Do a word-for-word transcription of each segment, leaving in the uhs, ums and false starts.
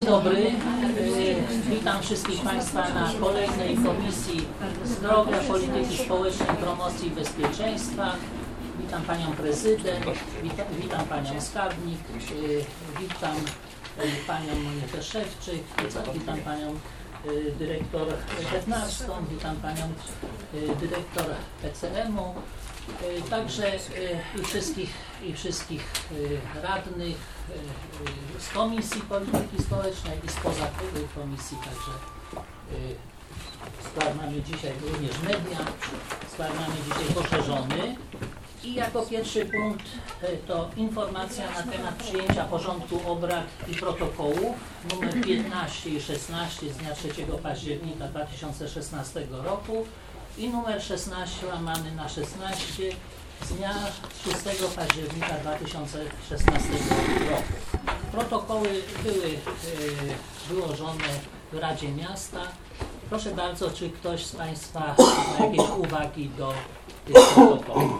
dobry, witam wszystkich Państwa na kolejnej Komisji Zdrowia, Polityki Społecznej, Promocji i Bezpieczeństwa. Witam Panią Prezydent, witam, witam Panią Skarbnik, witam Panią Monikę Szewczyk, witam Panią Dyrektor Bednarską, witam Panią Dyrektor P C M u, także i wszystkich, i wszystkich radnych z Komisji Polityki Społecznej i spoza komisji, także skład mamy dzisiaj również media, skład mamy dzisiaj poszerzony. I jako pierwszy punkt to informacja na temat przyjęcia porządku obrad i protokołów numer piętnaście i szesnaście z dnia trzeciego października dwa tysiące szesnastego roku i numer szesnaście łamany na szesnaście z dnia szóstego października dwa tysiące szesnastego roku. Protokoły były e, wyłożone w Radzie Miasta. Proszę bardzo, czy ktoś z Państwa ma jakieś uwagi do tych protokołów?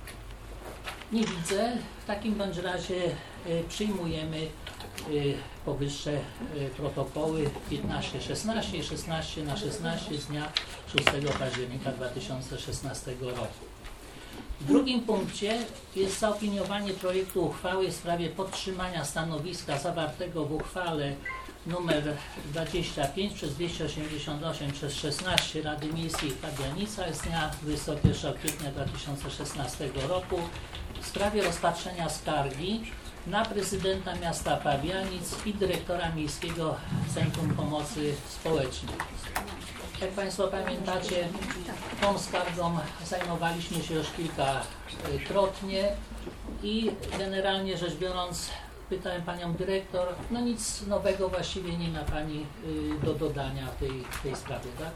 Nie widzę. W takim bądź razie y, przyjmujemy y, powyższe y, protokoły piętnaście szesnaście i szesnaście na szesnaście z dnia szóstego października dwa tysiące szesnastego roku. W drugim punkcie jest zaopiniowanie projektu uchwały w sprawie podtrzymania stanowiska zawartego w uchwale numer dwadzieścia pięć przez dwieście osiemdziesiąt osiem przez szesnaście Rady Miejskiej w Pabianicach z dnia dwudziestego pierwszego kwietnia dwa tysiące szesnastego roku w sprawie rozpatrzenia skargi na prezydenta miasta Pabianic i dyrektora Miejskiego Centrum Pomocy Społecznej. Jak Państwo pamiętacie, tą skargą zajmowaliśmy się już kilkakrotnie i generalnie rzecz biorąc pytałem Panią Dyrektor, no nic nowego właściwie nie ma Pani y, do dodania w tej, w tej sprawie, tak?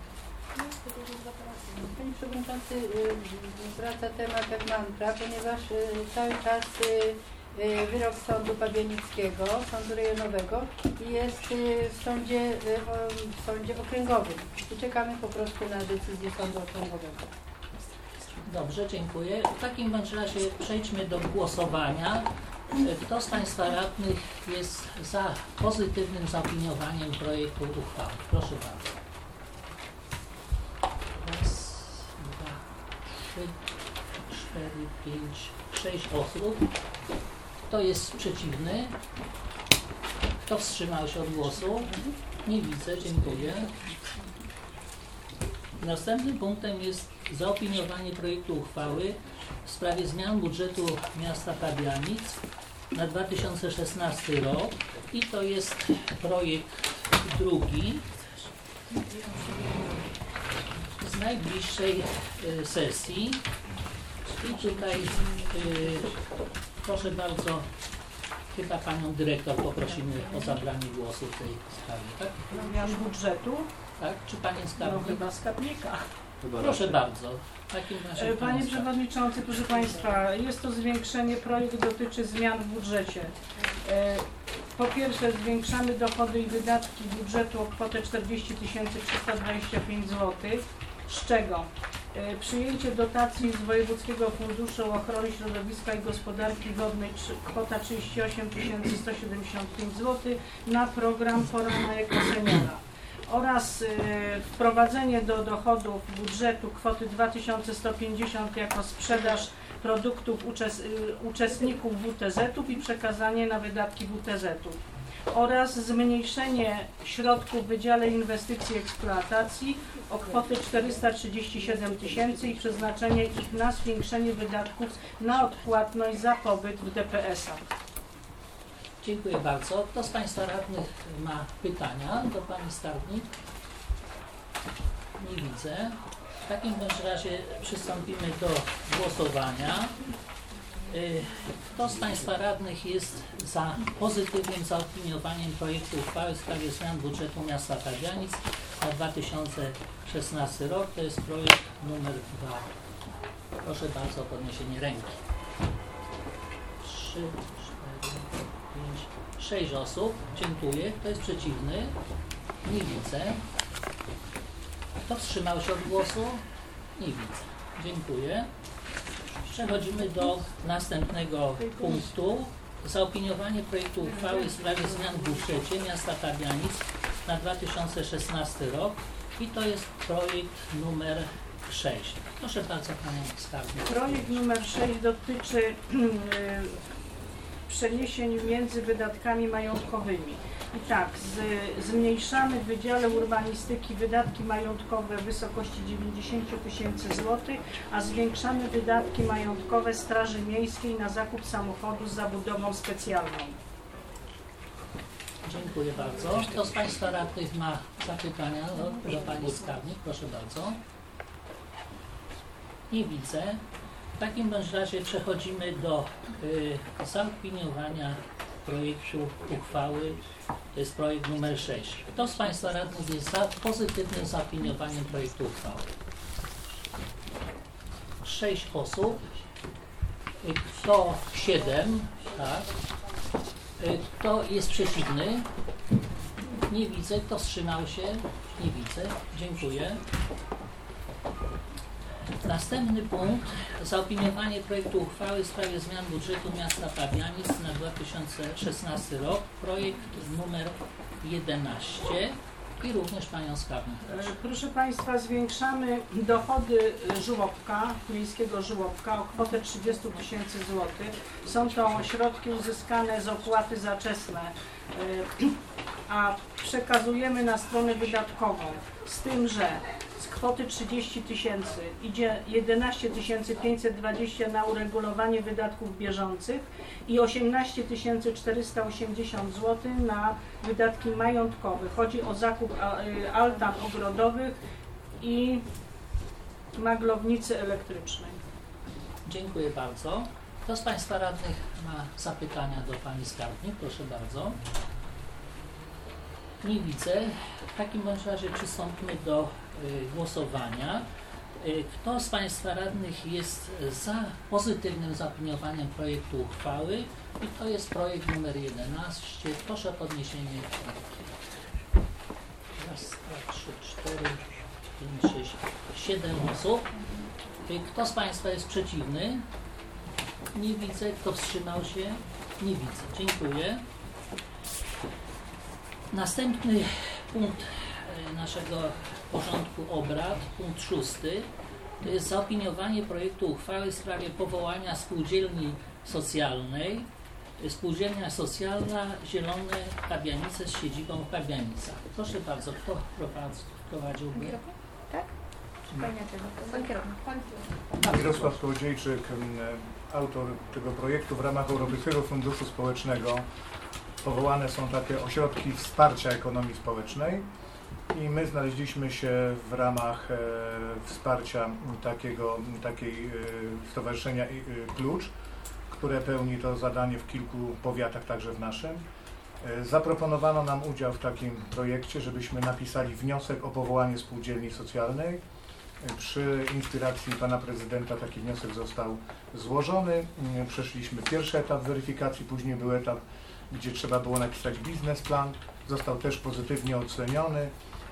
Panie Przewodniczący, wraca temat jak mantra, ponieważ cały czas wyrok Sądu Pabianickiego, Sądu Rejonowego jest w sądzie, w sądzie okręgowym i czekamy po prostu na decyzję Sądu Okręgowego. Dobrze, dziękuję. W takim bądź razie przejdźmy do głosowania. Kto z Państwa radnych jest za pozytywnym zaopiniowaniem projektu uchwały? Proszę bardzo. Raz, dwa, trzy, cztery, pięć, sześć osób. Kto jest przeciwny? Kto wstrzymał się od głosu? Nie widzę, dziękuję. Następnym punktem jest zaopiniowanie projektu uchwały w sprawie zmian budżetu miasta Pabianic na dwa tysiące szesnasty rok i to jest projekt drugi z najbliższej y, sesji i tutaj y, proszę bardzo, chyba Panią Dyrektor poprosimy o zabranie głosu w tej sprawie, tak? Zmian budżetu? Tak? Czy Panie No Skarbnik? chyba skarbnika. Proszę bardzo. W takim razie Panie Przewodniczący, proszę Państwa, jest to zwiększenie, projekt dotyczy zmian w budżecie. Po pierwsze zwiększamy dochody i wydatki budżetu o kwotę czterdzieści tysięcy trzysta dwadzieścia pięć złotych, z czego przyjęcie dotacji z Wojewódzkiego Funduszu Ochrony Środowiska i Gospodarki Wodnej kwota trzydzieści osiem tysięcy sto siedemdziesiąt pięć złotych na program Pora na Ekoseniora oraz y, wprowadzenie do dochodów budżetu kwoty dwa tysiące sto pięćdziesiąt jako sprzedaż produktów uczes, y, uczestników W T Z-ów i przekazanie na wydatki W T Z-ów oraz zmniejszenie środków w Wydziale Inwestycji i Eksploatacji o kwotę czterysta trzydzieści siedem tysięcy i przeznaczenie ich na zwiększenie wydatków na odpłatność za pobyt w D P S-ach. Dziękuję bardzo. Kto z Państwa radnych ma pytania do Pani Skarbnik? Nie widzę. W takim bądź razie przystąpimy do głosowania. Kto z Państwa radnych jest za pozytywnym zaopiniowaniem projektu uchwały w sprawie zmian budżetu miasta Pabianic na dwa tysiące szesnasty rok? To jest projekt numer dwa. Proszę bardzo o podniesienie ręki. Trzy, cztery, pięć, sześć osób. Dziękuję. Kto jest przeciwny? Nie widzę. Kto wstrzymał się od głosu? Nie widzę. Dziękuję. Przechodzimy do następnego punktu. zaopiniowanie projektu uchwały w sprawie zmian w budżecie miasta Pabianic na dwa tysiące szesnasty rok i to jest projekt numer sześć. Proszę bardzo Panią Skarbnik. Projekt numer sześć dotyczy y, przeniesień między wydatkami majątkowymi. I tak, z, zmniejszamy w Wydziale Urbanistyki wydatki majątkowe w wysokości dziewięćdziesiąt tysięcy złotych, a zwiększamy wydatki majątkowe Straży Miejskiej na zakup samochodu z zabudową specjalną. Dziękuję bardzo. Kto z Państwa radnych ma zapytania do, do Pani Skarbnik? Proszę bardzo. Nie widzę. W takim bądź razie przechodzimy do y, zaopiniowania projektu uchwały. To jest projekt numer sześć. Kto z Państwa radnych jest za pozytywnym zaopiniowaniem projektu uchwały? Sześć osób. Y, Kto? Siedem. Tak. Y, Kto jest przeciwny? Nie widzę. Kto wstrzymał się? Nie widzę. Dziękuję. Następny punkt. Zaopiniowanie projektu uchwały w sprawie zmian budżetu miasta Pabianic na dwa tysiące szesnasty rok. Projekt numer jedenaście i również Panią Skarbnik. Proszę Państwa, zwiększamy dochody żłobka, miejskiego żłobka o kwotę trzydzieści tysięcy złotych. Są to środki uzyskane z opłaty za czesne, a przekazujemy na stronę wydatkową, z tym, że z kwoty trzydzieści tysięcy idzie jedenaście tysięcy pięćset dwadzieścia na uregulowanie wydatków bieżących i osiemnaście tysięcy czterysta osiemdziesiąt złotych na wydatki majątkowe. Chodzi o zakup altan ogrodowych i maglownicy elektrycznej. Dziękuję bardzo. Kto z Państwa radnych ma zapytania do Pani Skarbnik? Proszę bardzo. Nie widzę. W takim bądź razie przystąpimy do y, głosowania. Y, kto z Państwa radnych jest za pozytywnym zaopiniowaniem projektu uchwały? I to jest projekt numer jedenaście. Proszę o podniesienie ręki. Raz, dwa, trzy, cztery, pięć, sześć, siedem osób. Y, kto z Państwa jest przeciwny? Nie widzę. Kto wstrzymał się? Nie widzę. Dziękuję. Następny punkt naszego porządku obrad, punkt szósty, to jest zaopiniowanie projektu uchwały w sprawie powołania spółdzielni socjalnej. Spółdzielnia socjalna Zielone Pabianice z siedzibą w Pabianicach. Proszę bardzo, kto wprowadziłby? Tak? Pan kierownik. Mirosław Kołodziejczyk, autor tego projektu. W ramach Europejskiego Funduszu Społecznego powołane są takie ośrodki wsparcia ekonomii społecznej i my znaleźliśmy się w ramach e, wsparcia takiego, takiej e, stowarzyszenia e, Klucz, które pełni to zadanie w kilku powiatach, także w naszym. E, zaproponowano nam udział w takim projekcie, żebyśmy napisali wniosek o powołanie spółdzielni socjalnej. E, przy inspiracji pana prezydenta taki wniosek został złożony. E, przeszliśmy pierwszy etap weryfikacji, później był etap, gdzie trzeba było napisać biznesplan, został też pozytywnie oceniony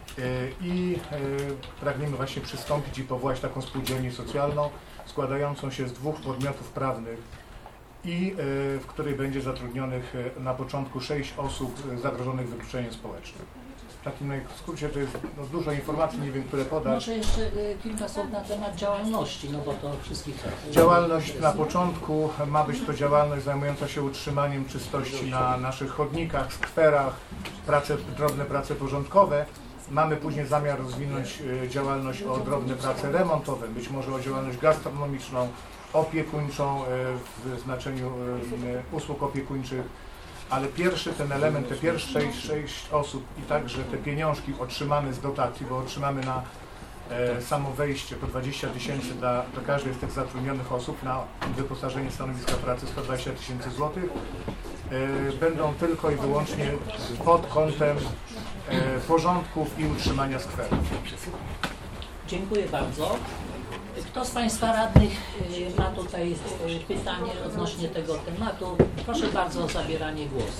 i pragniemy właśnie przystąpić i powołać taką spółdzielnię socjalną składającą się z dwóch podmiotów prawnych i w której będzie zatrudnionych na początku sześć osób zagrożonych wykluczeniem społecznym. W takim skrócie to jest no, dużo informacji, nie wiem, które podać. Może jeszcze y, kilka słów na temat działalności, no bo to wszystkich... Działalność na początku ma być to działalność zajmująca się utrzymaniem czystości na naszych chodnikach, skwerach, prace, drobne prace porządkowe. Mamy później zamiar rozwinąć y, działalność o drobne prace remontowe, być może o działalność gastronomiczną, opiekuńczą y, w znaczeniu y, usług opiekuńczych. Ale pierwszy ten element, te pierwsze sześć osób i także te pieniążki otrzymane z dotacji, bo otrzymamy na e, samo wejście po dwadzieścia tysięcy dla, dla każdej z tych zatrudnionych osób na wyposażenie stanowiska pracy sto dwadzieścia tysięcy złotych, e, będą tylko i wyłącznie pod kątem e, porządków i utrzymania skwerów. Dziękuję bardzo. Kto z Państwa radnych y, ma tutaj y, pytanie odnośnie tego tematu? Proszę bardzo o zabieranie głosu.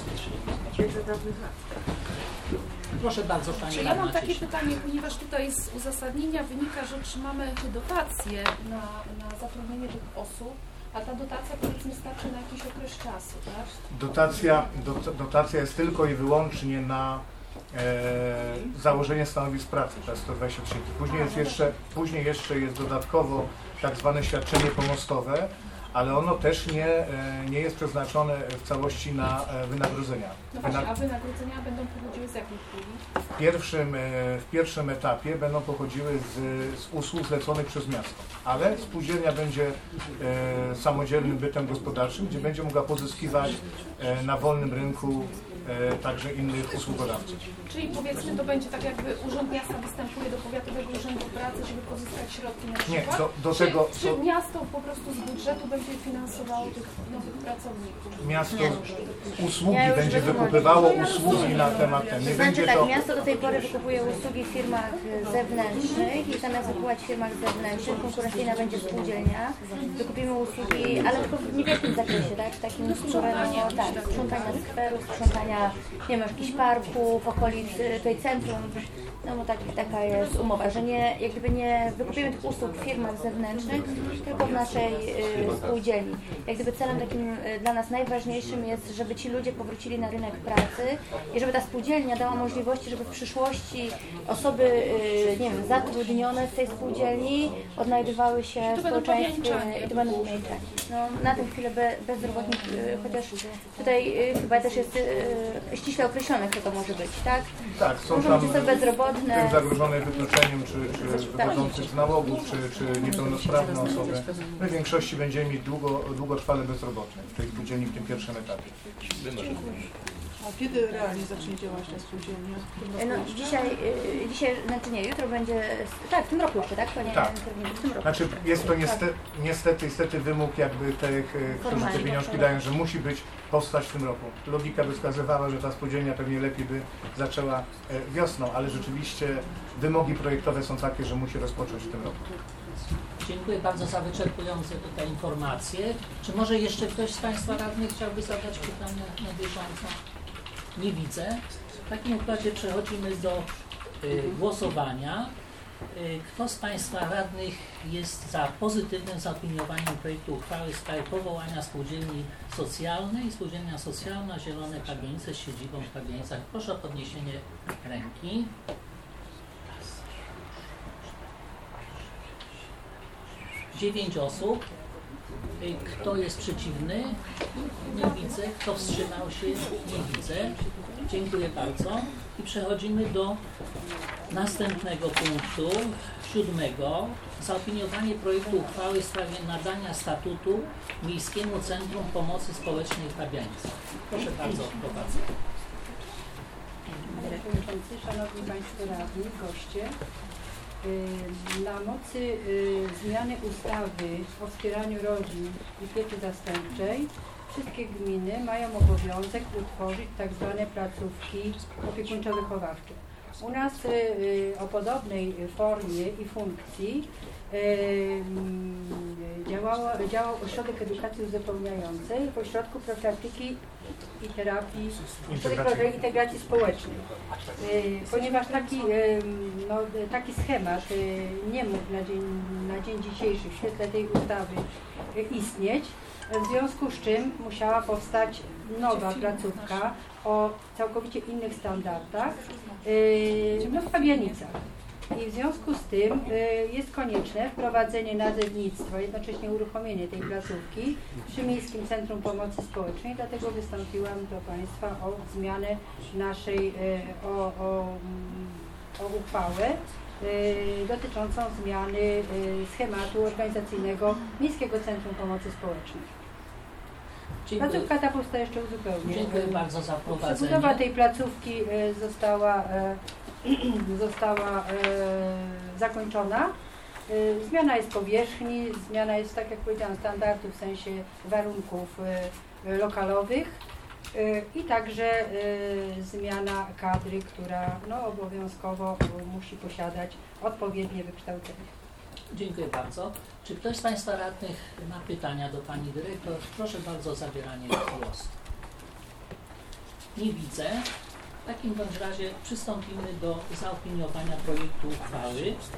Proszę bardzo, Pani Ja mam radna takie Cieśla. pytanie, ponieważ tutaj z uzasadnienia wynika, że otrzymamy dotacje na, na zatrudnienie tych osób, A ta dotacja powiedzmy starczy na jakiś okres czasu, tak? Dotacja, dot, dotacja jest tylko i wyłącznie na e, założenie stanowisk pracy, to jest sto dwadzieścia tysięcy. Później jest jeszcze, później jeszcze jest dodatkowo tak zwane świadczenie pomostowe, ale ono też nie, e, nie jest przeznaczone w całości na e, wynagrodzenia. No właśnie, Wyna- a wynagrodzenia będą pochodziły z jakich puli? w, pierwszym, e, w pierwszym etapie będą pochodziły z, z usług zleconych przez miasto, ale spółdzielnia będzie e, samodzielnym bytem gospodarczym, gdzie będzie mogła pozyskiwać e, na wolnym rynku e, także innych usługodawców. Czyli powiedzmy to będzie tak jakby Urząd Miasta występuje do Powiatowego Urzędu Pracy, żeby pozyskać środki na Nie, przykład? do, do czy, tego czy to miasto po prostu z budżetu będzie finansowało tych nowych pracowników? miasto usługi Ja już będzie wytłumaczę. wykupywało usługi na temat ten. Nie To znaczy będzie tak, to. miasto do tej pory wykupuje usługi w firmach zewnętrznych i zamiast wykupować w firmach zewnętrznych, konkurencyjna będzie spółdzielnia. Wykupimy usługi, ale tylko w niewielkim zakresie, tak? W takim sprzątaniu, tak, sprzątania skwerów, sprzątania, nie wiem, jakichś parku, w okolicy, tutaj centrum. No bo tak, taka jest umowa, że nie, jak gdyby nie wykupimy tych usług w firmach zewnętrznych, tylko w naszej y, spółdzielni. Jak gdyby celem takim y, dla nas najważniejszym jest, żeby ci ludzie powrócili na rynek pracy i żeby ta spółdzielnia dała możliwości, żeby w przyszłości osoby, y, nie wiem, zatrudnione w tej spółdzielni odnajdywały się w To będą społeczeństwie pamięczanie. i to będą pamięczani. No, na tę chwilę be, bezrobotnych, y, chociaż tutaj y, chyba też jest y, ściśle określone, kto to może być, tak? Tak, są Muszą tam być osoby bezrobotne. tych zagrożonych wykluczeniem, czy, czy wychodzących z nałogów, czy, czy niepełnosprawne osoby. My w większości będziemy mieć długo, długotrwale bezrobotnych w tej spółdzielni w tym pierwszym etapie. A kiedy realnie zacznie działać ta spółdzielnia? No dzisiaj, y, dzisiaj, znaczy nie, jutro będzie, tak, w tym roku jeszcze, tak? Panie Tak. kierowniku, w tym roku. Znaczy jest to niestety, niestety, niestety wymóg jakby tych, e, którzy te Formalnie. pieniążki dają, że musi być powstać w tym roku. Logika by wskazywała, że ta spółdzielnia pewnie lepiej by zaczęła e, wiosną, ale rzeczywiście wymogi projektowe są takie, że musi rozpocząć w tym roku. Dziękuję bardzo za wyczerpujące tutaj informacje. Czy może jeszcze ktoś z Państwa radnych chciałby zadać pytania na bieżąco? Nie widzę. W takim układzie przechodzimy do y, głosowania. Y, kto z Państwa radnych jest za pozytywnym zaopiniowaniem projektu uchwały w sprawie powołania spółdzielni socjalnej? Spółdzielnia Socjalna Zielone Pabianice z siedzibą w Pabianicach. Proszę o podniesienie ręki. Dziewięć osób. Y, Kto jest przeciwny? Nie widzę. Kto wstrzymał się? Nie widzę. Dziękuję bardzo. I przechodzimy do następnego punktu, siódmego. Zaopiniowanie projektu uchwały w sprawie nadania statutu Miejskiemu Centrum Pomocy Społecznej w Pabianicach. Proszę bardzo o prowadzenie. Panie Przewodniczący, Szanowni Państwo Radni, goście. Y, Na mocy y, zmiany ustawy o wspieraniu rodzin i pieczy zastępczej wszystkie gminy mają obowiązek utworzyć tak zwane placówki opiekuńczo-wychowawcze. U nas y, y, o podobnej formie i funkcji y, y, działało, działał Ośrodek Edukacji Uzupełniającej w Ośrodku Profilaktyki i Terapii, Ośrodek Profilaktyki i Integracji Społecznej. Y, Ponieważ taki, y, no, taki schemat y, nie mógł na dzień, na dzień dzisiejszy w świetle tej ustawy y, istnieć, w związku z czym musiała powstać nowa placówka o całkowicie innych standardach yy, no w Pabianicach. I w związku z tym y, jest konieczne wprowadzenie nazewnictwa, jednocześnie uruchomienie tej placówki przy Miejskim Centrum Pomocy Społecznej. Dlatego wystąpiłam do Państwa o zmianę naszej, y, o, o, o uchwałę y, dotyczącą zmiany y, schematu organizacyjnego Miejskiego Centrum Pomocy Społecznej. Dziękuję. Placówka ta powstaje jeszcze uzupełnie. Dziękuję bardzo za Przebudowa prowadzenie. tej placówki y, została, y, została y, zakończona. Y, Zmiana jest powierzchni, zmiana jest, tak jak powiedziałam, standardów w sensie warunków y, y, lokalowych y, i także y, zmiana kadry, która no, obowiązkowo y, musi posiadać odpowiednie wykształcenie. Dziękuję bardzo. Czy ktoś z Państwa radnych ma pytania do Pani Dyrektor? Proszę bardzo o zabieranie głosu. Nie widzę. W takim bądź razie przystąpimy do zaopiniowania projektu uchwały.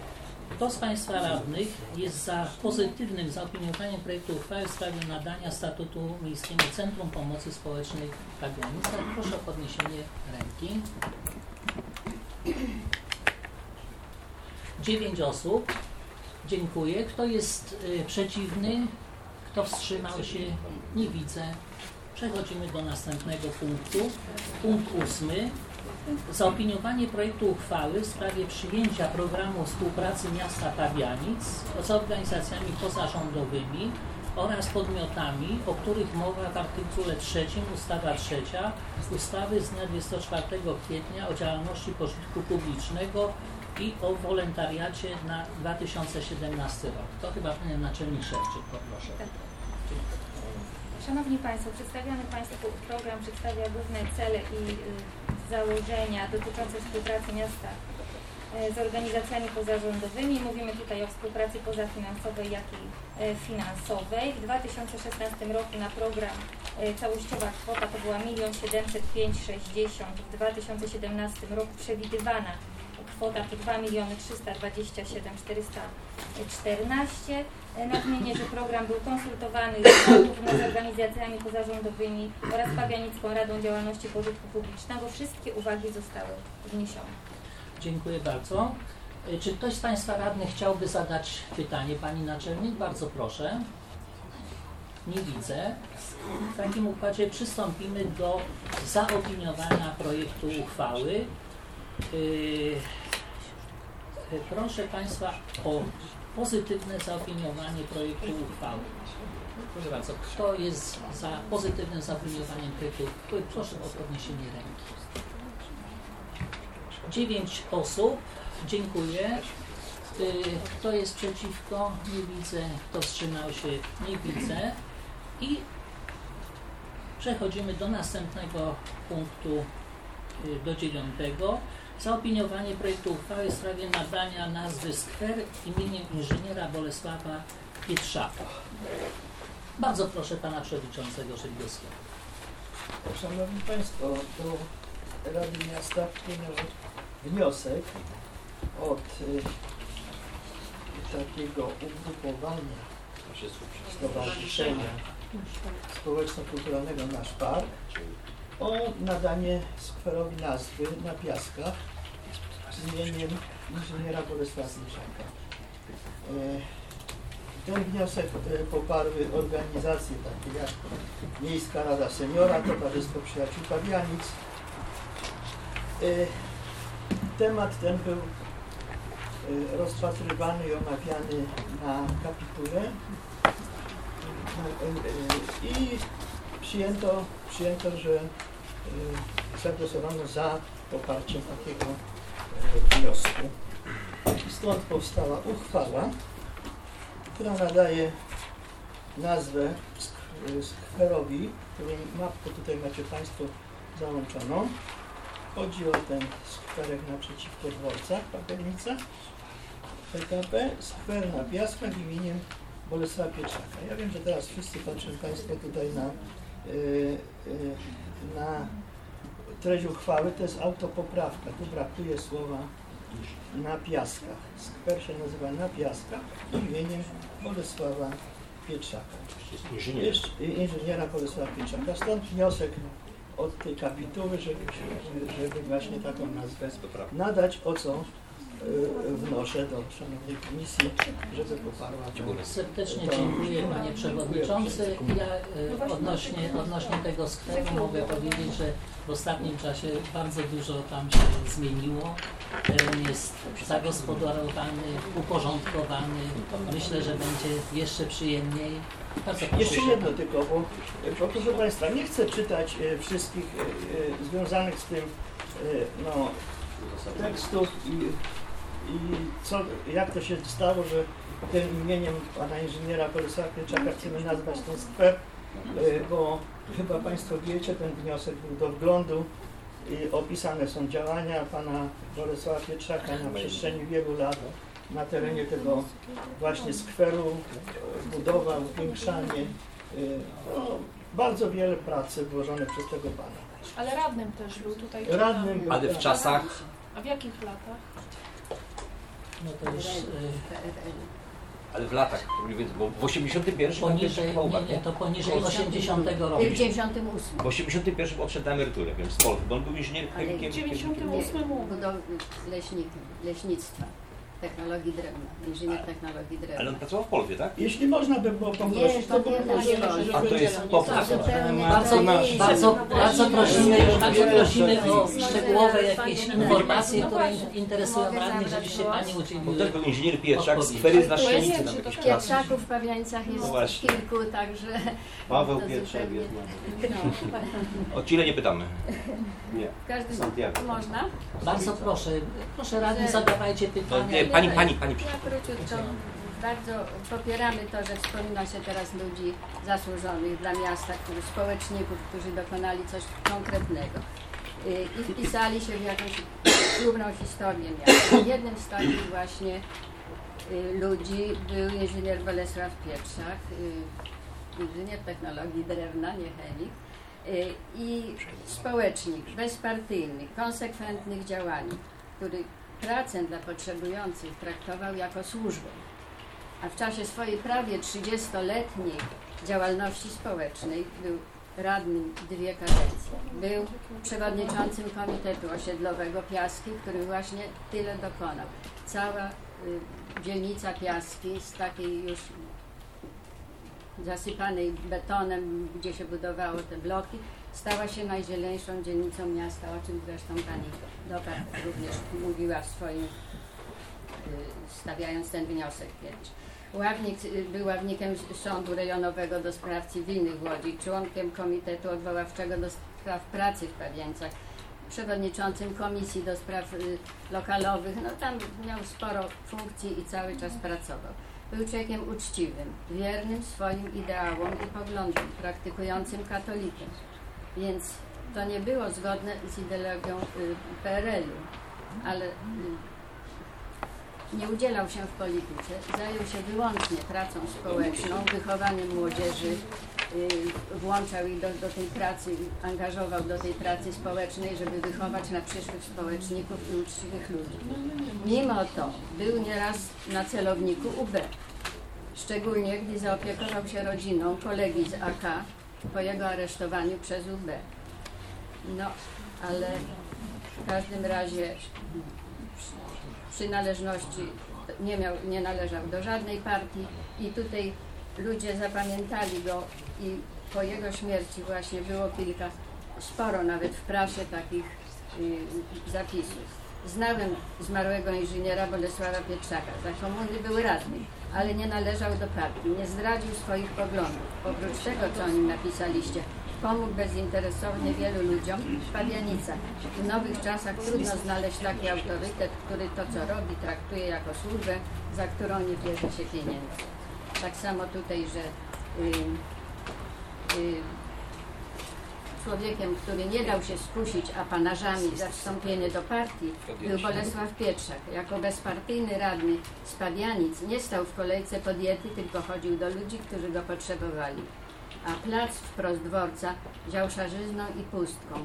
Kto z Państwa radnych jest za pozytywnym zaopiniowaniem projektu uchwały w sprawie nadania statutu Miejskiemu Centrum Pomocy Społecznej w Pabianicach? Proszę o podniesienie ręki. Dziewięć osób. Dziękuję. Kto jest y, przeciwny? Kto wstrzymał się? Nie widzę. Przechodzimy do następnego punktu. Punkt ósmy. Zaopiniowanie projektu uchwały w sprawie przyjęcia programu współpracy miasta Pabianic z organizacjami pozarządowymi oraz podmiotami, o których mowa w artykule trzecim ustawa trzecia ustawy z dnia dwudziestego czwartego kwietnia o działalności pożytku publicznego i o wolontariacie na dwa tysiące siedemnasty rok. To chyba Panie Naczelnik Szewczyk, poproszę. Szanowni Państwo, przedstawiany Państwu program przedstawia główne cele i y, założenia dotyczące współpracy miasta y, z organizacjami pozarządowymi. Mówimy tutaj o współpracy pozafinansowej, jak i y, finansowej. W dwa tysiące szesnastym roku na program y, całościowa kwota to była milion siedemset pięć tysięcy sześćdziesiąt. W dwa tysiące siedemnastym roku przewidywana kwota to dwa miliony trzysta dwadzieścia siedem tysięcy czterysta czternaście. Nadmienię, że program był konsultowany zarówno z organizacjami pozarządowymi oraz Pabianicką Radą Działalności Pożytku Publicznego. Wszystkie uwagi zostały wniesione. Dziękuję bardzo. Czy ktoś z Państwa radnych chciałby zadać pytanie? Pani Naczelnik, bardzo proszę. Nie widzę. W takim układzie przystąpimy do zaopiniowania projektu uchwały. Proszę Państwa o pozytywne zaopiniowanie projektu uchwały. Proszę bardzo, kto jest za pozytywnym zaopiniowaniem projektu uchwały? Proszę o podniesienie ręki. Dziewięć osób. Dziękuję. Kto jest przeciwko? Nie widzę. Kto wstrzymał się? Nie widzę. I przechodzimy do następnego punktu, do dziewiątego. Zaopiniowanie projektu uchwały w sprawie nadania nazwy skwer imieniem inżyniera Bolesława Pietrzaka. Bardzo proszę Pana Przewodniczącego Szydłowskiego. Szanowni Państwo, do Rady Miasta wpłynął wniosek od y, takiego ugrupowania Stowarzyszenia Społeczno-Kulturalnego Nasz Park o nadanie skwerowi nazwy na Piaskach z imieniem inżyniera Bolesława Pietrzaka. Ten wniosek poparły organizacje takie jak Miejska Rada Seniora, Towarzystwo Przyjaciół Pabianic. Temat ten był rozpatrywany i omawiany na kapitule i przyjęto, przyjęto że zagłosowano za poparciem takiego wniosku. Stąd powstała uchwała, która nadaje nazwę skwerowi, który mapkę tutaj macie Państwo załączoną. Chodzi o ten skwerek naprzeciwko dworca w Pabianicach, P K P, skwer na Piaskach imieniem Bolesława Pietrzaka. Ja wiem, że teraz wszyscy patrzą Państwo tutaj na, yy, yy, na treść uchwały, to jest autopoprawka, tu brakuje słowa na Piaskach. Skwer się nazywa na Piaskach imieniem Bolesława Pietrzaka. Inżynier. Inżyniera Bolesława Pietrzaka. Stąd wniosek od tej kapituły, żeby, żeby właśnie taką nazwę nadać, o co wnoszę do Szanownej Komisji, żeby poparła. Serdecznie dziękuję Panie Przewodniczący. Ja odnośnie, odnośnie tego sklepu mogę powiedzieć, że w ostatnim czasie bardzo dużo tam się zmieniło. Teren jest zagospodarowany, uporządkowany. Myślę, że będzie jeszcze przyjemniej. Bardzo Jeszcze jedno tylko, bo, bo proszę Państwa, nie chcę czytać e, wszystkich e, związanych z tym e, no, tekstów i, i co, jak to się stało, że tym imieniem Pana Inżyniera Bolesława Pietrzaka chcemy nazwać ten skwer, e, bo chyba Państwo wiecie, ten wniosek był do wglądu i opisane są działania Pana Bolesława Pietrzaka na przestrzeni wielu lat na terenie tego właśnie skweru, budowa, upiększanie, no, bardzo wiele pracy włożone przez tego Pana. Ale radnym też był tutaj. Radnym był, Ale w czasach? A w jakich latach? No to już y, Ale w latach, mniej więcej, bo w osiemdziesiątym pierwszym poniżej, nie, nie, to poniżej osiemdziesiątego roku. W dziewięćdziesiątym ósmym. w osiemdziesiątym pierwszym odszedł na emeryturę, wiem, z Polski, bo on był inżynierem Ale chemikiem. W dziewięćdziesiątym ósmym Budowy leśnikiem, leśnictwa, technologii drewna, inżynier technologii drewna. Ale on pracował w Polsce, tak? Jeśli można by było Nie, poprosić, to to nie poprosimy, na żeby... A to jest po To zupełnie Bardzo, co innego. bardzo, bardzo prosimy, bardzo prosimy o szczegółowe jakieś informacje, które interesują radnych, żeby się Pani Bo udzieliły. też był inżynier Pietrzak z Fery z Naszczenicy tam jakiś pracy. Pietrzaków w Pawianicach jest No właśnie. kilku, także Paweł to Pietrzak zupełnie- jest. No, O Chile nie pytamy. Nie. w każdym Santiago. można? Bardzo proszę, proszę radni, zadawajcie No, pytania. nie, pani, pani, pani. Ja króciutko, bardzo popieramy to, że wspomina się teraz ludzi zasłużonych dla miasta, którzy, społeczników, którzy dokonali coś konkretnego. Y, I wpisali się w jakąś chlubną historię miasta. Jednym z takich właśnie y, ludzi był inżynier Bolesław Pietrzak, y, inżynier technologii drewna, nie chemik, y, i społecznik, bezpartyjny, konsekwentnych działań, który pracę dla potrzebujących traktował jako służbę, a w czasie swojej prawie trzydziestoletniej działalności społecznej był radnym dwie kadencje. Był przewodniczącym Komitetu Osiedlowego Piaski, który właśnie tyle dokonał. Cała y, dzielnica Piaski z takiej już zasypanej betonem, gdzie się budowało te bloki, stała się najzieleńszą dzielnicą miasta, o czym zresztą pani Dopart również mówiła w swoim, y, stawiając ten wniosek kiedyś. Ławnik y, był ławnikiem Sądu Rejonowego do Spraw Cywilnych w Łodzi, członkiem Komitetu Odwoławczego do Spraw Pracy w Pawianicach, przewodniczącym Komisji do Spraw y, Lokalowych. No tam miał sporo funkcji i cały czas pracował. Był człowiekiem uczciwym, wiernym swoim ideałom i poglądom, praktykującym katolikiem. Więc to nie było zgodne z ideologią y, P R L u, ale y, nie udzielał się w polityce, zajął się wyłącznie pracą społeczną, wychowaniem młodzieży, y, włączał ich do, do tej pracy, angażował do tej pracy społecznej, żeby wychować na przyszłych społeczników i uczciwych ludzi. Mimo to był nieraz na celowniku U B, szczególnie gdy zaopiekował się rodziną kolegi z A K po jego aresztowaniu przez U B. No, ale w każdym razie przynależności nie miał, nie należał do żadnej partii i tutaj ludzie zapamiętali go i po jego śmierci właśnie było kilka, sporo nawet w prasie takich y, zapisów. Znałem zmarłego inżyniera Bolesława Pietrzaka, za komuny był radny, ale nie należał do partii, nie zdradził swoich poglądów. Oprócz tego, co o nim napisaliście, pomógł bezinteresownie wielu ludziom w Pawianicach. W nowych czasach trudno znaleźć taki autorytet, który to, co robi, traktuje jako służbę, za którą nie bierze się pieniędzy. Tak samo tutaj, że y, y, człowiekiem, który nie dał się skusić apanarzami za wstąpienie do partii, był Bolesław Pietrzak. Jako bezpartyjny radny z Pawianic nie stał w kolejce po diety, tylko chodził do ludzi, którzy go potrzebowali. A plac wprost dworca ział szarzyzną i pustką.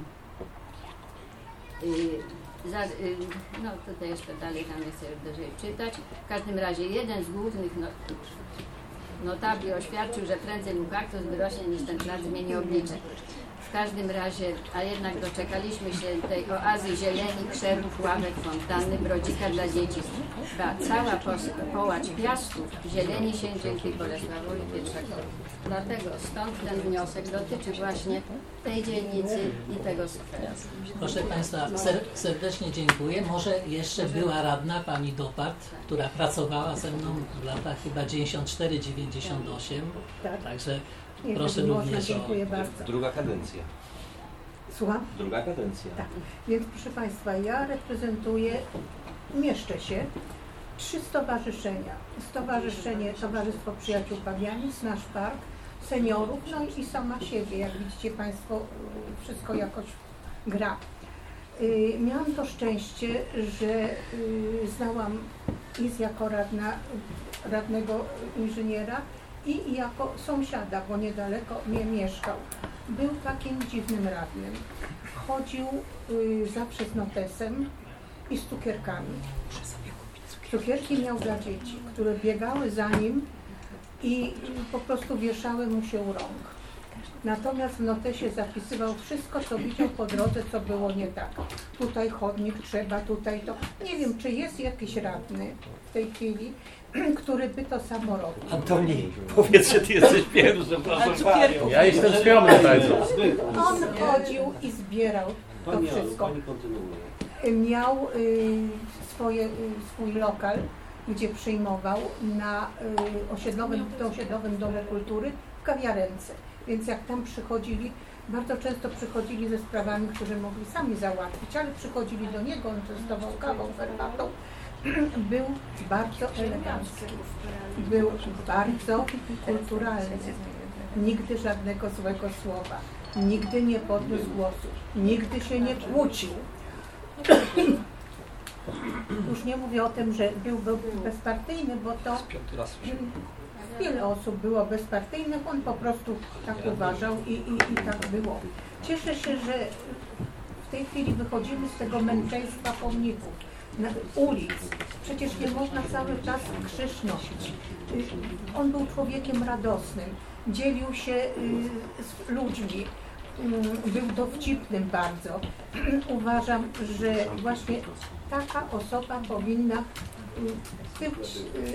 Yy, za, yy, no tutaj jeszcze dalej, tam nie chcę już dłużej czytać. W każdym razie jeden z głównych no, notabli oświadczył, że prędzej mu kaktus wyrośnie niż ten plac zmieni oblicze. W każdym razie, a jednak doczekaliśmy się tej oazy zieleni, krzewów, ławek, fontanny, brodzika dla dzieci. Ba, cała pos- połać piasków zieleni się dzięki Bolesławowi Pietrzakowi. Dlatego stąd ten wniosek dotyczy właśnie tej dzielnicy i tego skweru. Proszę Państwa, ser- serdecznie dziękuję. Może jeszcze była radna pani Dopart, która pracowała ze mną w latach chyba dziewięćdziesiąt cztery dziewięćdziesiąt osiem. Także Nie, proszę można, również dziękuję o... bardzo. Druga kadencja. Słucham? Druga kadencja. Tak. Więc proszę Państwa, ja reprezentuję, mieszczę się, trzy stowarzyszenia. Stowarzyszenie Towarzystwo Przyjaciół Pawianic, Nasz Park, Seniorów, no i sama siebie. Jak widzicie Państwo, wszystko jakoś gra. Y, miałam to szczęście, że y, znałam Is jako radna, radnego inżyniera i jako sąsiada, bo niedaleko mnie mieszkał. Był takim dziwnym radnym. Chodził y, zawsze z notesem i z cukierkami. Cukierki miał dla dzieci, które biegały za nim i po prostu wieszały mu się u rąk. Natomiast w notesie zapisywał wszystko, co widział po drodze, co było nie tak. Tutaj chodnik trzeba, tutaj to. Nie wiem, czy jest jakiś radny w tej chwili, który by to samo robił. Antoni, powiedz, że ty jesteś pierwszy, proszę panią. Ja jestem skromny bardzo. On chodził i zbierał to wszystko. Miał y, swoje, y, swój lokal, gdzie przyjmował na y, osiedlowym, w osiedlowym Domu Kultury w kawiarence. Więc jak tam przychodzili, bardzo często przychodzili ze sprawami, które mogli sami załatwić, ale przychodzili do niego, on częstował kawą, herbatą. Był bardzo elegancki, był bardzo kulturalny, nigdy żadnego złego słowa, nigdy nie podniósł głosu, nigdy się nie kłócił. Już nie mówię o tym, że był bezpartyjny, bo to wiele osób było bezpartyjnych, on po prostu tak uważał i, i, i tak było. Cieszę się, że w tej chwili wychodzimy z tego męczeństwa pomników, na ulic. Przecież nie można cały czas krzyż nosić. On był człowiekiem radosnym, dzielił się z ludźmi, był dowcipnym bardzo. Uważam, że właśnie taka osoba powinna być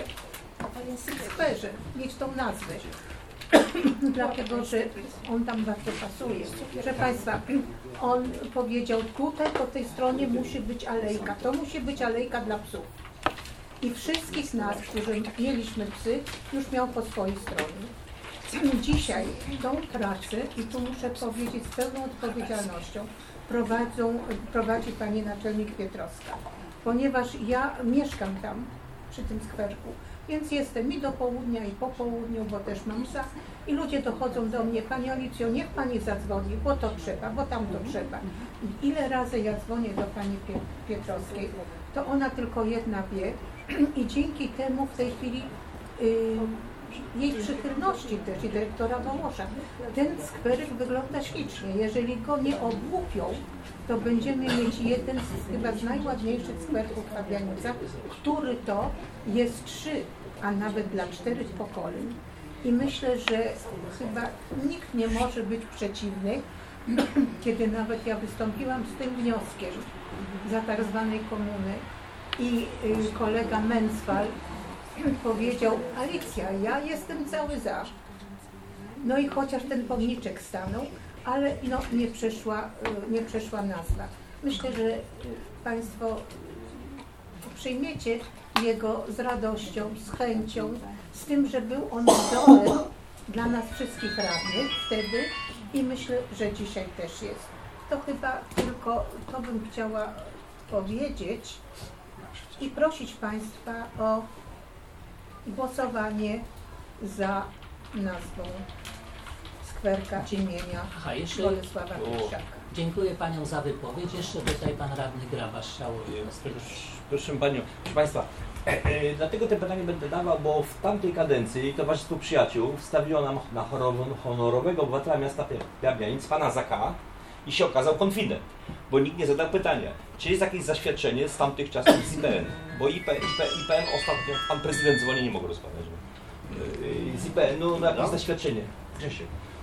w skwerze, mieć tą nazwę. Dlatego, że on tam bardzo pasuje. Proszę Państwa, on powiedział, tutaj po tej stronie musi być alejka, to musi być alejka dla psów. I wszystkich nas, którzy mieliśmy psy, już miał po swojej stronie. Dzisiaj tą pracę, i tu muszę powiedzieć z pełną odpowiedzialnością, prowadzą, prowadzi pani naczelnik Pietrowska. Ponieważ ja mieszkam tam, przy tym skwerku, więc jestem i do południa, i po południu, bo też mam psa. I ludzie dochodzą do mnie, Pani Alicjo, niech Pani zadzwoni, bo to trzeba, bo tam to trzeba. Ile razy ja dzwonię do Pani Pietrowskiej, to ona tylko jedna wie i dzięki temu w tej chwili y, jej przychylności też i dyrektora Wołosza, ten skwerek wygląda ślicznie. Jeżeli go nie obłupią, to będziemy mieć jeden z chyba z najładniejszych skwerków w Fabianicach, który to jest trzy, a nawet dla czterech pokoleń. I myślę, że chyba nikt nie może być przeciwny, kiedy nawet ja wystąpiłam z tym wnioskiem za tak zwanej komuny i kolega Mencfal powiedział, Alicja, ja jestem cały za. No i chociaż ten pomniczek stanął, ale no, nie, przeszła, nie przeszła nazwa. Myślę, że Państwo przyjmiecie jego z radością, z chęcią, z tym, że był on wzorem dla nas wszystkich radnych wtedy i myślę, że dzisiaj też jest. To chyba tylko to bym chciała powiedzieć i prosić Państwa o głosowanie za nazwą skwerka imienia Aha, jeszcze, Bolesława Krysiaka. Dziękuję Panią za wypowiedź. Jeszcze tutaj Pan Radny Grabarz chciał. Proszę Panią, proszę Państwa, e, e, dlatego te pytanie będę dawał, bo w tamtej kadencji Towarzystwo Przyjaciół wstawiło nam na honorowego obywatela miasta Pabianic, pana Zaka, i się okazał konfident, bo nikt nie zadał pytania, czy jest jakieś zaświadczenie z tamtych czasów z I P N, bo I P, I P, I P N ostatnio, pan prezydent dzwoni, nie mogę rozmawiać, z I P N, no jakieś zaświadczenie, Grzesiek.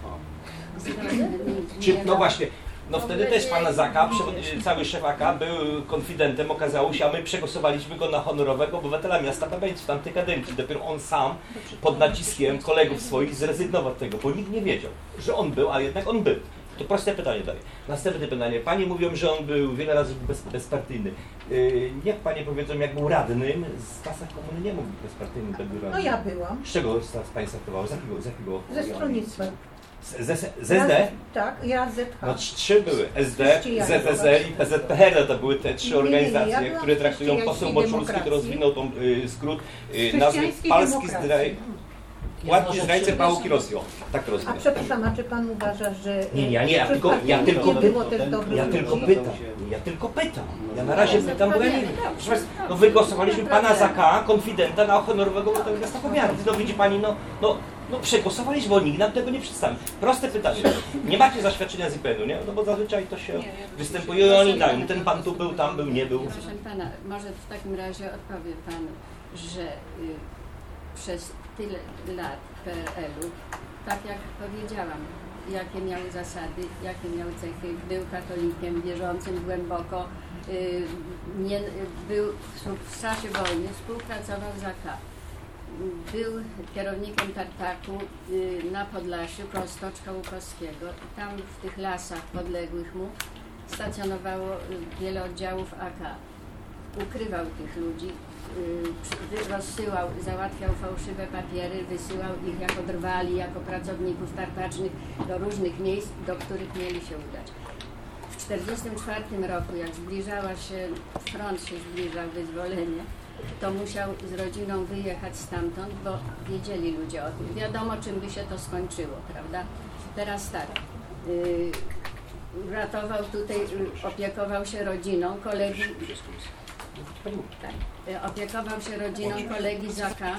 Czy, no właśnie, no wtedy też pana Zaka, cały szef A K był konfidentem, okazało się, a my przegłosowaliśmy go na honorowego obywatela miasta Pabianic w tamtej kadencji. Dopiero on sam pod naciskiem kolegów swoich zrezygnował z tego, bo nikt nie wiedział, że on był, a jednak on był. To proste pytanie daję. Następne pytanie. Panie mówią, że on był wiele razy bez, bezpartyjny. Yy, niech Panie powiedzą, jak był radnym, z czasach komuny nie mógł być bezpartyjny, tak był radnym. No ja byłam. Z czego Pani startowało? Z jakiego? Z, jakiego Ze stronnictwa. Z, z, z S D? Tak, ja Z H. No trzy były. S D, Z S L i P Z P R. To były te trzy organizacje, nie, nie, ja które traktują poseł Moczulski, to rozwinął tą y, skrót y, nazwy Palski zdraj. Ładnie zdrajcy Pałki Rosją. Tak to rozumiem. A przepraszam, a czy Pan uważa, że... Nie, ja nie, ja tylko, ja tylko, ja tylko pytam. Ja tylko pytam. Ja na razie pytam, bo ja nie wiem. Proszę Państwa, no wygłosowaliśmy pana Zaka, konfidenta na honorowego miasta Pabianic. No widzi Pani, no, no No przegłosowaliśmy, bo nikt nam tego nie przedstawił. Proste pytanie. Nie macie zaświadczenia z I P N u, nie? No bo zazwyczaj to się występuje i oni dają. Ten pan tu był, tam był, nie był. Proszę pana, może w takim razie odpowie pan, że y, przez tyle lat P R L u, tak jak powiedziałam, jakie miały zasady, jakie miały cechy, był katolikiem wierzącym głęboko, y, nie, był w czasie wojny, współpracował z A K. Był kierownikiem tartaku y, na Podlasiu koło Stoczka Łukowskiego i tam w tych lasach podległych mu stacjonowało y, wiele oddziałów A K. Ukrywał tych ludzi, y, rozsyłał, załatwiał fałszywe papiery, wysyłał ich jako drwali, jako pracowników tartacznych do różnych miejsc, do których mieli się udać. W tysiąc dziewięćset czterdziestym czwartym roku, jak zbliżała się, front się zbliżał, wyzwolenie, to musiał z rodziną wyjechać stamtąd, bo wiedzieli ludzie o tym. Wiadomo, czym by się to skończyło, prawda? Teraz tak, yy, ratował tutaj, yy, opiekował się rodziną kolegi, tak, yy, opiekował się rodziną kolegi z A K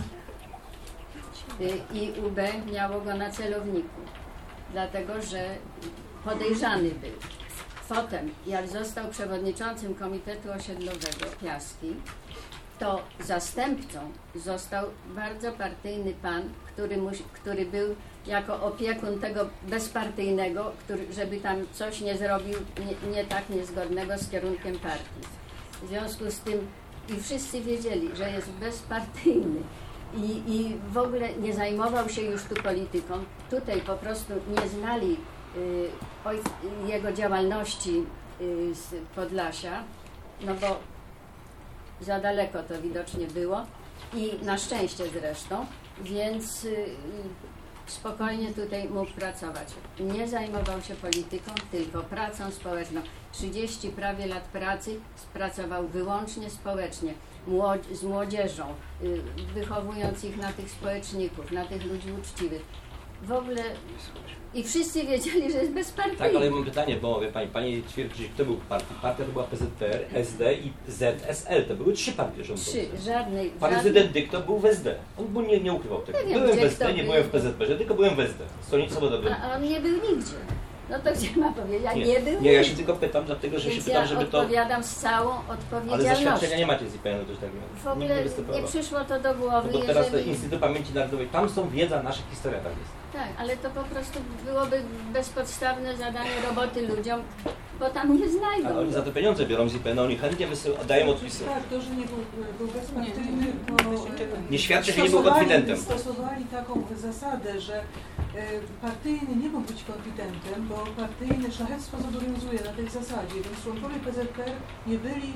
yy, i U B miało go na celowniku, dlatego że podejrzany był. Potem, jak został przewodniczącym Komitetu Osiedlowego Piaski, to zastępcą został bardzo partyjny pan, który, musi, który był jako opiekun tego bezpartyjnego, który, żeby tam coś nie zrobił nie, nie tak niezgodnego z kierunkiem partii. W związku z tym i wszyscy wiedzieli, że jest bezpartyjny i, i w ogóle nie zajmował się już tu polityką. Tutaj po prostu nie znali y, oj, jego działalności y, z Podlasia, no bo za daleko to widocznie było i na szczęście zresztą, więc y, spokojnie tutaj mógł pracować. Nie zajmował się polityką, tylko pracą społeczną. trzydzieści prawie lat pracy pracował wyłącznie społecznie, młodź, z młodzieżą, y, wychowując ich na tych społeczników, na tych ludzi uczciwych. W ogóle i wszyscy wiedzieli, że jest bezpartyjny. Tak, ale mam pytanie, bo wie pani, pani twierdzi, kto był partii? Partia to była P Z P R, S D i Z S L. To były trzy partie rządowe. Trzy, żadnej. Pan prezydent Dykto był w S D. On był, nie, nie ukrywał tego. Ja wiem, byłem w S D, nie był. byłem w P Z P R, tylko byłem w S D. Stronnictwo Ludowe. A on nie był nigdzie. No to gdzie ma powiedzieć? A nie, nie był Nie, ja się tylko pytam, dlatego że Więc się pytam, ja żeby to... odpowiadam z całą Ale odpowiedzialnością. zaświadczenia nie macie z I P N u też tak. W ogóle nie, nie przyszło to do głowy, no bo teraz jeżeli... to Instytut Pamięci Narodowej, tam są wiedza, nasza historia tam jest. Tak, ale to po prostu byłoby bezpodstawne zadanie roboty ludziom, bo tam nie znajdą. Ale oni za to pieniądze biorą z I P N u, oni chętnie wysyłają, oddają odpisy. Tak, to, że nie był, był bezpartyjny, bo Nie świadczy, że nie był konfidentem. Stosowali taką zasadę, że partyjny nie mógł być konfidentem, bo partyjne szlachectwo zobowiązuje na tej zasadzie, więc członkowie P Z P R nie byli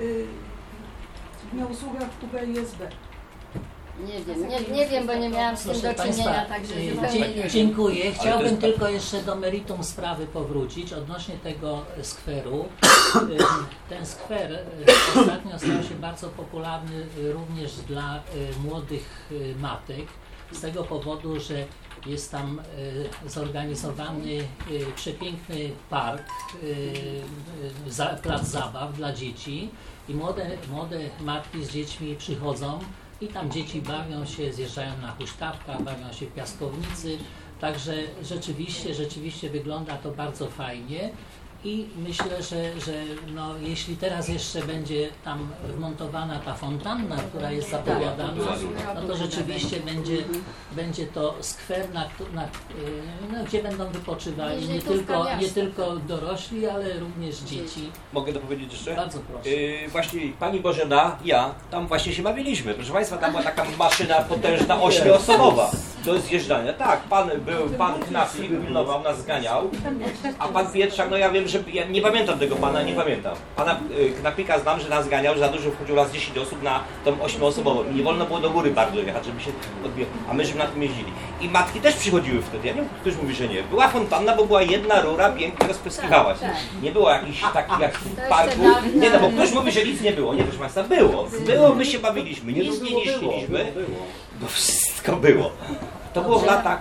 na usługach U B i S B. Nie wiem, nie, nie wiem, bo nie miałam z tym Proszę do czynienia, Państwa, także y, zupełnie dzie- nie wiem. Dziękuję. Chciałbym jest- tylko jeszcze do meritum sprawy powrócić odnośnie tego skweru. Y, Ten skwer y, ostatnio stał się bardzo popularny y, również dla y, młodych y, matek z tego powodu, że jest tam y, zorganizowany y, przepiękny park, y, y, za, plac zabaw dla dzieci i młode, młode matki z dziećmi przychodzą i tam dzieci bawią się, zjeżdżają na huśtawkach, bawią się w piaskownicy, także rzeczywiście, rzeczywiście wygląda to bardzo fajnie i myślę, że, że no, jeśli teraz jeszcze będzie tam wmontowana ta fontanna, która jest zapowiadana, no to rzeczywiście będzie, będzie to skwer, na, na, no, gdzie będą wypoczywali nie tylko, nie tylko dorośli, ale również dzieci. Mogę dopowiedzieć jeszcze? Bardzo proszę. Yy, właśnie pani Bożena, ja, tam właśnie się bawiliśmy. Proszę Państwa, tam była taka maszyna potężna, ośmioosobowa do zjeżdżania. Tak, pan był, pan Knafik pilnował, nas zganiał, a pan Pietrzak, no ja wiem, że ja nie pamiętam tego pana, nie pamiętam. Pana y, Knapika znam, że nas zganiał, że za dużo wchodziło raz dziesięć osób na tą ośmioosobową. Nie wolno było do góry bardzo jechać, żeby się odbijać, a myśmy na tym jeździli. I matki też przychodziły wtedy, ja nie wiem, ktoś mówi, że nie. Była fontanna, bo była jedna rura, pięknie rozpryskiwała się. Nie było jakichś takich jak w parku. Nie, no bo ktoś mówi, że nic nie było. Nie, proszę Państwa, było. Było, my się bawiliśmy, nic nie niszczyliśmy, bo wszystko było. To było w latach...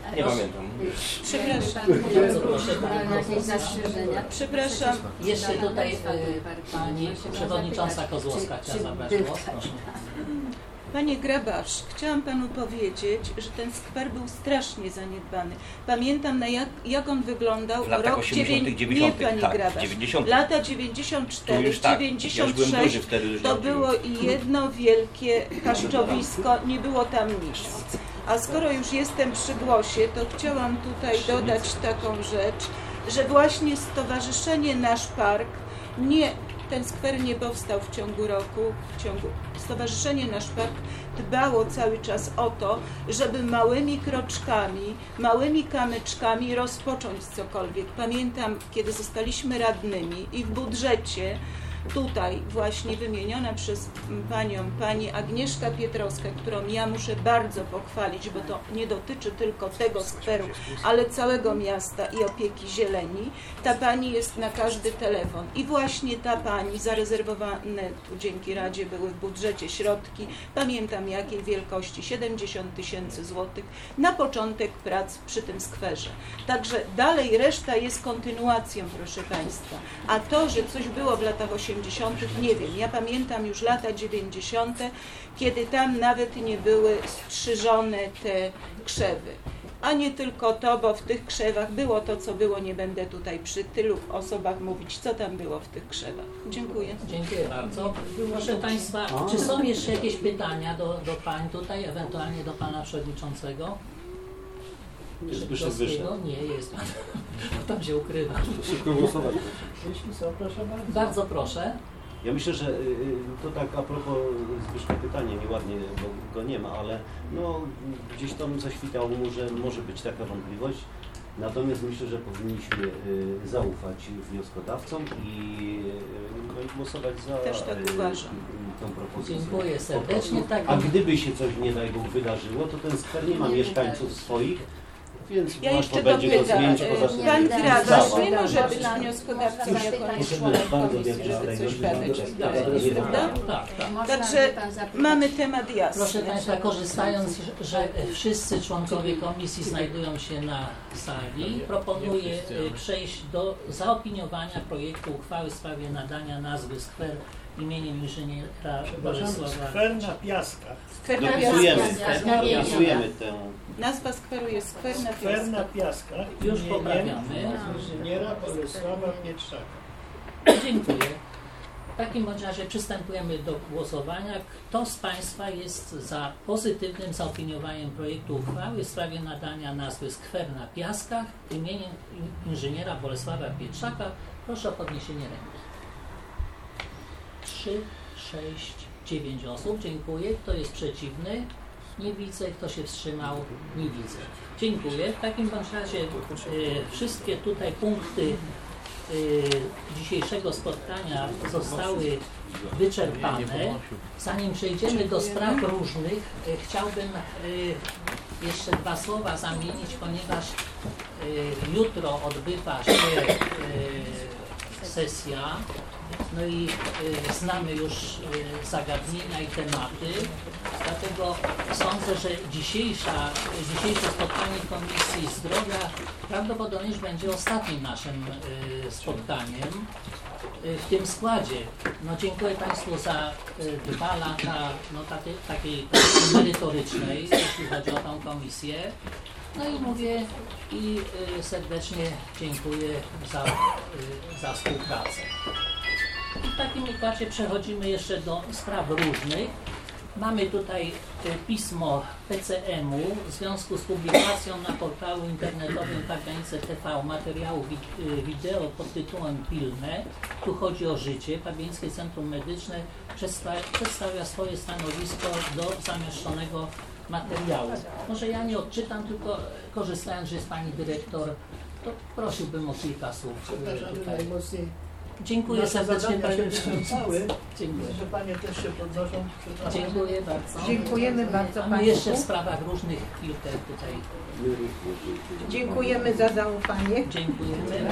Nie pamiętam. Przepraszam. Bardzo proszę, pani Jakieś zastrzeżenia? Przepraszam. Jeszcze tutaj y, pani przewodnicząca Kozłowska chciała zabrać głos. Proszę. Panie Grabarz, chciałam Panu powiedzieć, że ten skwer był strasznie zaniedbany. Pamiętam, na jak, jak on wyglądał W latach rok osiemdziesiątych, dziewię- dziewięćdziesiątych, Nie, Panie tak, Grabarz. dziewięćdziesiątych. Lata dziewięćdziesiąt Tu cztery, już tak, ja już dziewięćdziesiąt byłem duży sześć wtedy. już to miał- było jedno wielkie paszczowisko, nie było tam nic. A skoro już jestem przy głosie, to chciałam tutaj dodać taką rzecz, że właśnie Stowarzyszenie Nasz Park nie, ten skwer nie powstał w ciągu roku, w ciągu, Stowarzyszenie Nasz Park dbało cały czas o to, żeby małymi kroczkami, małymi kamyczkami rozpocząć cokolwiek. Pamiętam, kiedy zostaliśmy radnymi i w budżecie tutaj właśnie wymieniona przez panią pani Agnieszka Pietrowska, którą ja muszę bardzo pochwalić, bo to nie dotyczy tylko tego skweru, ale całego miasta i opieki zieleni. Ta pani jest na każdy telefon i właśnie ta pani, zarezerwowane tu dzięki Radzie były w budżecie środki, pamiętam jakiej wielkości, siedemdziesiąt tysięcy złotych na początek prac przy tym skwerze. Także dalej reszta jest kontynuacją, proszę Państwa. A to, że coś było w latach osiemdziesiątych, nie wiem. Ja pamiętam już lata dziewięćdziesiąte, kiedy tam nawet nie były strzyżone te krzewy. A nie tylko to, bo w tych krzewach było to, co było. Nie będę tutaj przy tylu osobach mówić, co tam było w tych krzewach. Dziękuję. Dziękuję bardzo. Proszę Państwa, czy są jeszcze jakieś pytania do, do Pań tutaj, ewentualnie do Pana Przewodniczącego? Zbyszek Zbyszek. Nie, jest Pan. Tam się ukrywa. Szybko głosować. Jeśli są, proszę bardzo. Bardzo proszę. Ja myślę, że y, to tak a propos Zbyszka pytanie, nieładnie, bo go nie ma, ale no, gdzieś tam zaświtało mu, że może być taka wątpliwość. Natomiast myślę, że powinniśmy y, zaufać wnioskodawcom i, y, no, i głosować za Też tak y, uważam. tą propozycją. Dziękuję serdecznie. Tak, A gdyby się coś nie daj Bóg wydarzyło, to ten skwer nie ma mieszkańców swoich, więc Ja łatwo jeszcze będzie go dopytam, zmienić e, poza Pan tym. Grabarz Cała. nie może być Można- wnioskodawcą można jako zapytać członek bardzo komisji, wielki żeby z coś tego, badać, że- prawda? tak, tak. Można Także by pan zapytać. mamy temat jasny. Proszę Państwa, korzystając, że wszyscy członkowie komisji znajdują się na sali, proponuję y, przejść do zaopiniowania projektu uchwały w sprawie nadania nazwy skwer imieniem inżyniera Bolesława. Skwer na Piaskach. Skwer na Dopisujemy, Piaskach. dopisujemy tę. Nazwa skweru jest skwer na Skwer na Piaskach. Piaskach. Już imieniem poprawiamy. Inżyniera Bolesława Pietrzaka. Dziękuję. W takim bądź razie przystępujemy do głosowania. Kto z Państwa jest za pozytywnym zaopiniowaniem projektu uchwały w sprawie nadania nazwy skwer na Piaskach imieniem in- inżyniera Bolesława Pietrzaka? Proszę o podniesienie ręki. Trzy, sześć, dziewięć osób. Dziękuję. Kto jest przeciwny? Nie widzę. Kto się wstrzymał? Nie widzę. Dziękuję. W takim bądź razie e, wszystkie tutaj punkty y, dzisiejszego spotkania zostały wyczerpane. Zanim przejdziemy do spraw różnych, y, chciałbym y, jeszcze dwa słowa zamienić, ponieważ y, jutro odbywa się y, sesja, no i y, znamy już y, zagadnienia i tematy, dlatego sądzę, że dzisiejsza, dzisiejsze spotkanie Komisji Zdrowia prawdopodobnie już będzie ostatnim naszym y, spotkaniem y, w tym składzie. No, dziękuję Państwu za y, dwa lata no, takiej, takiej merytorycznej, jeśli chodzi o tą komisję. No i mówię i y, serdecznie dziękuję za, y, za współpracę. I w takim układzie przechodzimy jeszcze do spraw różnych. Mamy tutaj y, pismo P C M u w związku z publikacją na portalu internetowym Pabianice T V materiału wi y, wideo pod tytułem Pilne. Tu chodzi o życie. Pabiańskie Centrum Medyczne przedstawia, przedstawia swoje stanowisko do zamieszczonego materiału. Może ja nie odczytam, tylko korzystając, że jest Pani Dyrektor, to prosiłbym o kilka słów. y, Przepraszam, tutaj. najmocniej. Dziękuję Nasze serdecznie zadania Panie się Przewodniczący. wykończyły, Dziękuję. że Panie też się podnoszą. Przepraszam. Dziękuję bardzo. Dziękujemy bardzo A my jeszcze w Państwu. sprawach różnych chwilkę tutaj. Dziękujemy za zaufanie. Dziękujemy.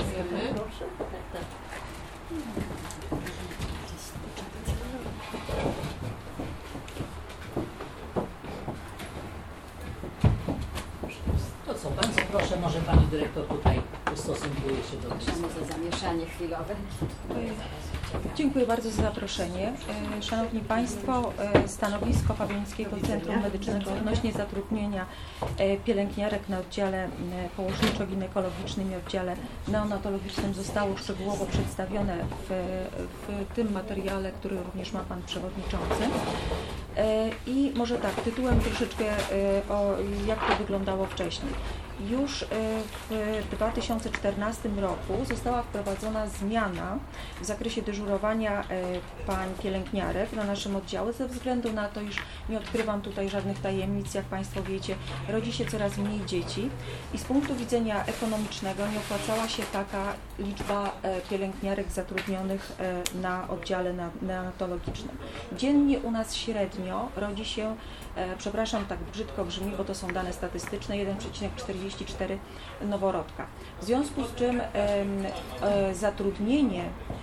To co, Pan proszę, może Pani Dyrektor tutaj ustosunkuje się do Proszę za zamieszanie chwilowe. Dziękuję bardzo za zaproszenie. E, Szanowni Państwo, e, stanowisko Pabianickiego Centrum Medycznego odnośnie zatrudnienia e, pielęgniarek na oddziale e, położniczo-ginekologicznym i oddziale neonatologicznym zostało szczegółowo przedstawione w, w tym materiale, który również ma Pan Przewodniczący. E, I może tak, tytułem troszeczkę e, o jak to wyglądało wcześniej. Już w dwa tysiące czternastym roku została wprowadzona zmiana w zakresie dyżurowania pań pielęgniarek na naszym oddziale ze względu na to, iż nie odkrywam tutaj żadnych tajemnic, jak Państwo wiecie, rodzi się coraz mniej dzieci i z punktu widzenia ekonomicznego nie opłacała się taka liczba pielęgniarek zatrudnionych na oddziale neonatologicznym. Dziennie u nas średnio rodzi się, przepraszam, tak brzydko brzmi, bo to są dane statystyczne, jeden przecinek czterdzieści cztery noworodka. W związku z czym e, e, zatrudnienie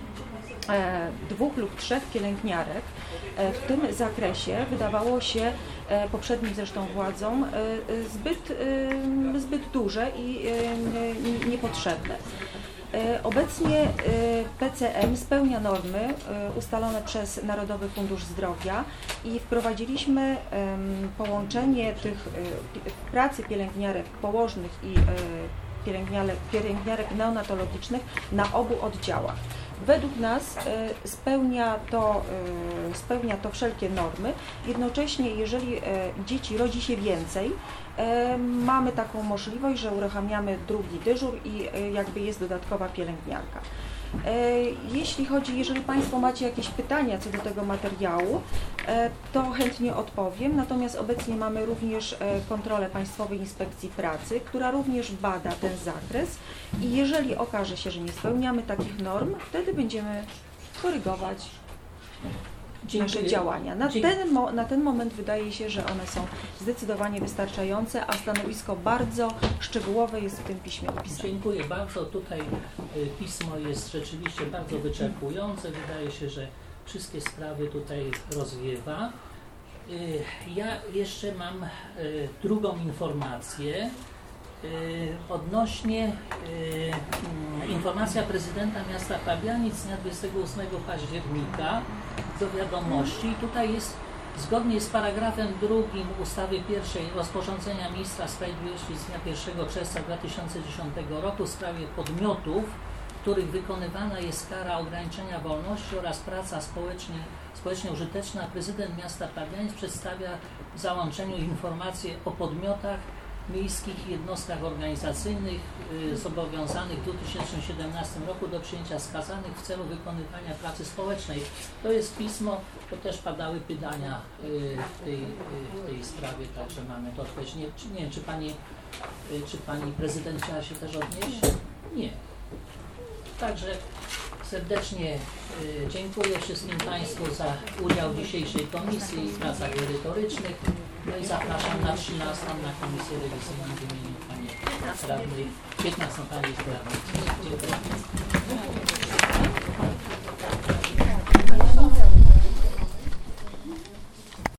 e, dwóch lub trzech pielęgniarek e, w tym zakresie wydawało się e, poprzednim zresztą władzom e, zbyt, e, zbyt duże i e, niepotrzebne. Obecnie P C M spełnia normy ustalone przez Narodowy Fundusz Zdrowia i wprowadziliśmy połączenie tych pracy pielęgniarek położnych i pielęgniarek, pielęgniarek neonatologicznych na obu oddziałach. Według nas spełnia to, spełnia to wszelkie normy. Jednocześnie, jeżeli dzieci rodzi się więcej, mamy taką możliwość, że uruchamiamy drugi dyżur i jakby jest dodatkowa pielęgniarka. Jeśli chodzi, jeżeli Państwo macie jakieś pytania co do tego materiału, to chętnie odpowiem. Natomiast obecnie mamy również kontrolę Państwowej Inspekcji Pracy, która również bada ten zakres i jeżeli okaże się, że nie spełniamy takich norm, wtedy będziemy korygować Dziękuję. nasze działania. Na ten, mo na ten moment wydaje się, że one są zdecydowanie wystarczające, a stanowisko bardzo szczegółowe jest w tym piśmie opisane. Dziękuję bardzo. Tutaj y, pismo jest rzeczywiście bardzo wyczerpujące. Wydaje się, że wszystkie sprawy tutaj rozwiewa. Y, ja jeszcze mam y, drugą informację. Odnośnie y, informacja prezydenta miasta Pabianic z dnia dwudziestego ósmego października do wiadomości. Tutaj jest zgodnie z paragrafem drugim ustawy pierwszej rozporządzenia ministra sprawiedliwości z dnia pierwszego czerwca dwa tysiące dziesiątego roku w sprawie podmiotów, w których wykonywana jest kara ograniczenia wolności oraz praca społecznie, społecznie użyteczna. Prezydent miasta Pabianic przedstawia w załączeniu informacje o podmiotach miejskich i jednostkach organizacyjnych y, zobowiązanych w dwa tysiące siedemnastym roku do przyjęcia skazanych w celu wykonywania pracy społecznej. To jest pismo, to też padały pytania y, w, tej, y, w tej sprawie, także mamy to odpowiedź. Nie, czy, nie wiem, czy pani, y, czy pani prezydent chciała się też odnieść? Nie. Także serdecznie y, dziękuję wszystkim Państwu za udział w dzisiejszej komisji i pracach merytorycznych. No i zapraszam na trzynastą na komisję rewizyjną w imieniu pani radnej, piętnastą pani radnej. Dziękuję.